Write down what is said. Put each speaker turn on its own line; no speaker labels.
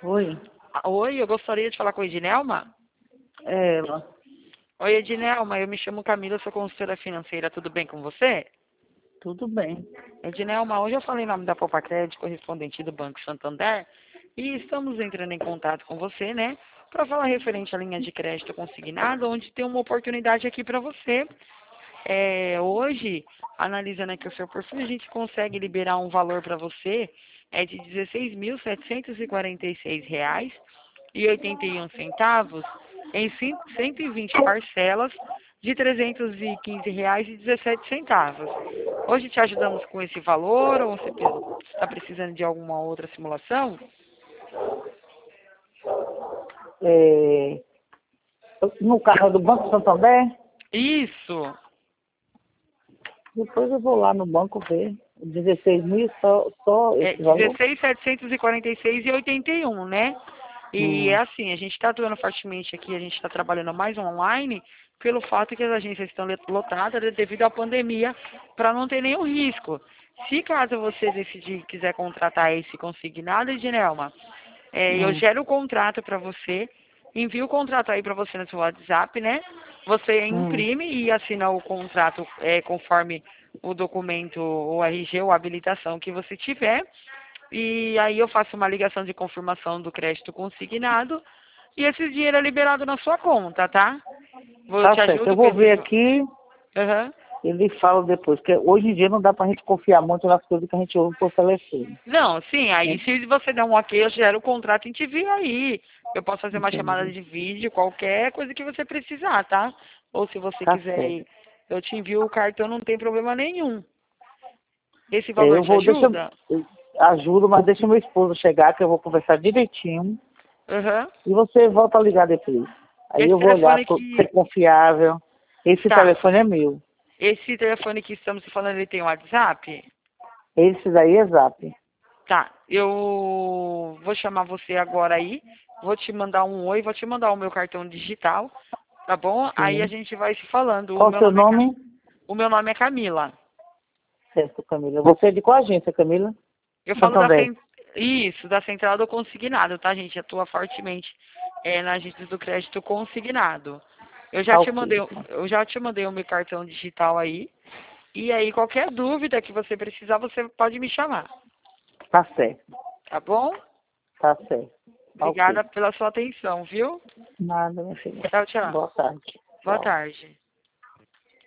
Oi,
Oi, eu gostaria de falar com a Edinelma.
é ela.
Oi, Edinelma, eu me chamo Camila, sou consultora financeira, tudo bem com você?
Tudo bem.
Edinelma, hoje eu falei em nome da Poupa Crédito, correspondente do Banco Santander, e estamos entrando em contato com você, né, para falar referente à linha de crédito consignada, onde tem uma oportunidade aqui para você. Hoje, analisando aqui o seu perfil, a gente consegue liberar um valor para você de R$ 16.746,81 em 120 parcelas de R$ 315,17. Hoje te ajudamos com esse valor ou você está precisando de alguma outra simulação?
É, no carro do Banco Santander,
Isso,
depois eu vou lá no banco ver. 16 mil só
é
esse valor?
16.746,81, né? E é
Hum,
assim, a gente está atuando fortemente aqui, a gente está trabalhando mais online, pelo fato que as agências estão lotadas devido à pandemia, para não ter nenhum risco. Se caso você decidir quiser contratar esse consignado, Edinelma, eu
hum,
gero o contrato para você, envio o contrato aí para você no seu WhatsApp, né? Você
hum.
imprime e assina o contrato conforme o documento, o RG ou a habilitação que você tiver. E aí eu faço uma ligação de confirmação do crédito consignado e esse dinheiro é liberado na sua conta, tá? Eu
Tá
te
certo. Eu
ajudo com
vou
esse...
ver aqui
Aham.
e lhe falo depois, porque hoje em dia não dá pra gente confiar muito nas coisas que a gente ouve por telefone.
Não, sim, aí
Né?
se você der um ok, eu gero o contrato e a gente envia aí. Eu posso fazer uma chamada
Entendi.
de vídeo, qualquer coisa que você precisar, tá? Ou se você
Tá
quiser
certo.
aí, eu te envio o cartão, não tem problema nenhum. Esse
É,
valor
eu
te
vou, deixa,
ajuda?
eu ajudo, mas deixa meu esposo chegar, que eu vou conversar direitinho.
Aham.
E você volta a ligar depois. Aí
Esse
eu vou olhar
telefone
se é
que...
confiável. Esse
Tá.
telefone é meu.
Esse telefone que estamos falando, ele tem WhatsApp?
Esse daí é Zap.
Tá, eu vou chamar você agora aí, vou te mandar um oi, vou te mandar o meu cartão digital, tá bom? Aí a
Sim.
gente vai se falando.
Qual o seu nome?
O meu nome é Camila.
Certo, Camila. Você é de qual agência, Camila?
Eu falo
Santander.
isso, da central do consignado, tá, gente? Atua fortemente na agência do crédito consignado.
Tá ok.
Eu já te mandei o meu cartão digital aí. E aí, qualquer dúvida que você precisar, você pode me chamar,
Tá certo.
tá bom?
Tá certo. Tá ok.
Obrigada pela sua atenção, viu?
Nada, minha filha.
Tchau, tchau.
Boa tarde.
Boa
Tchau.
tarde.